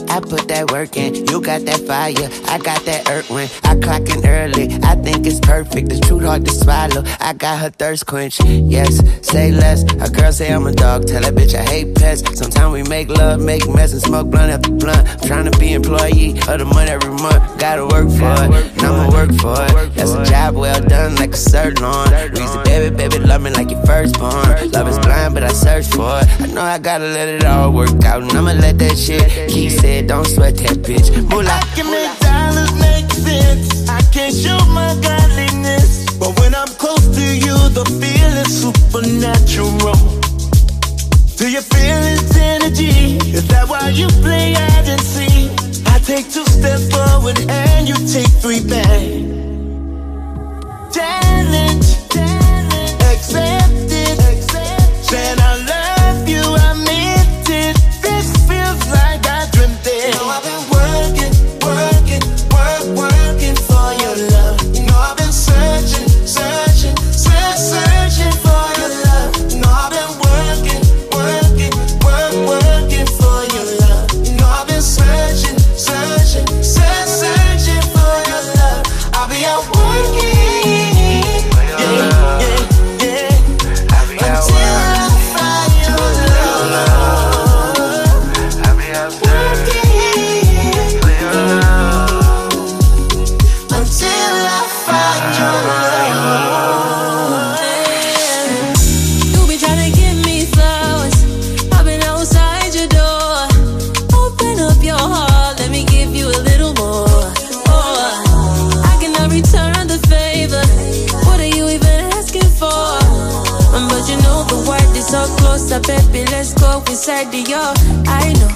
I put that work in. You got that fire, I got that earth wind. I clock in early, I think it's perfect. The truth hard to swallow, I got her thirst quench. Yes, say less. A girl say I'm a dog, tell that bitch I hate pets. Sometimes we make love, make mess, and smoke blunt after blunt. I'm trying to be employee of the month every month. Gotta work for it, and I'ma work for it. That's a job well done, like a sirloin. Reason, baby, love me like your firstborn. Love is blind, but I search for it. I know I gotta let it all work out, and I'ma let that shit. He said, don't sweat that bitch. Moolah. I can make dollars make sense. I can't show my godliness, but when I'm close to you, the feeling's supernatural. Do you feel its energy? Is that why you play hide and seek? I take 2 steps forward and you take 3 back. Challenge, accepted. Said I love you, I meant it. This feels like I dreamt it. You know I've been working for your love. You know I've been searching for your love. You know I've been working for your love. You know I've been searching for your love. I'll be out working. So close up, baby, let's go inside the yard. I know